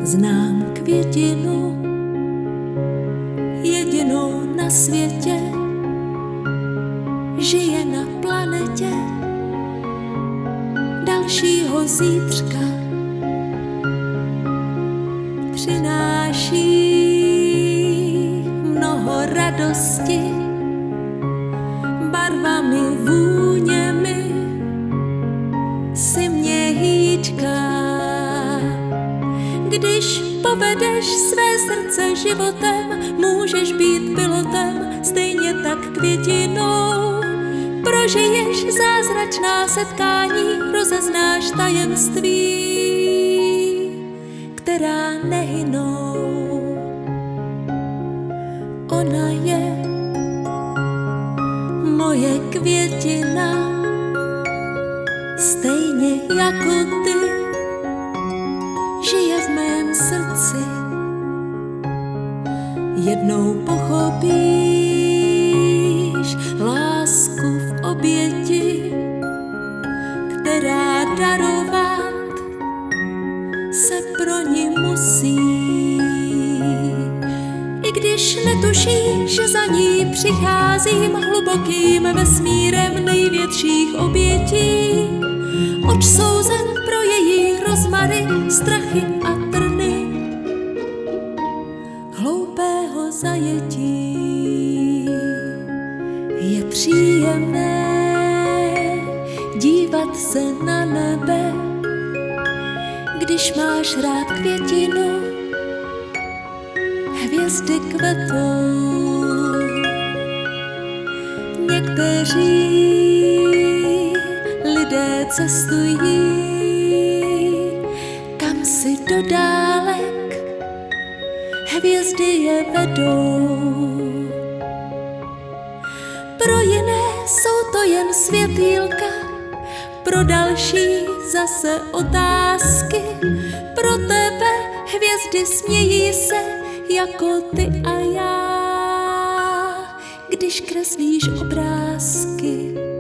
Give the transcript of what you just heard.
Znám květinu, jedinou na světě, žije na planetě dalšího zítřka. Přináší mnoho radosti, barvami, vůněmi si mě hýčká. Když povedeš své srdce životem, můžeš být pilotem, stejně tak květinou. Prožiješ zázračná setkání, rozeznáš tajemství, která nehynou. Ona je moje květina, stejně jako ty, žije v mém srdci. Jednou pochopíš lásku v oběti, která darovat se pro ní musí. I když netušíš, že za ní přicházím hlubokým vesmírem největších obětí, odsouzen pro její rozmary, strachy a trny hloupého zajetí. Je příjemné dívat se na nebe, když máš rád květinu, hvězdy kvetou. Někteří lidé cestují kam si do dálek, hvězdy je vedou. Pro jiné jsou to jen světýlka, pro další zase otázky. Pro tebe hvězdy smějí se jako ty a já, když kreslíš obrázky.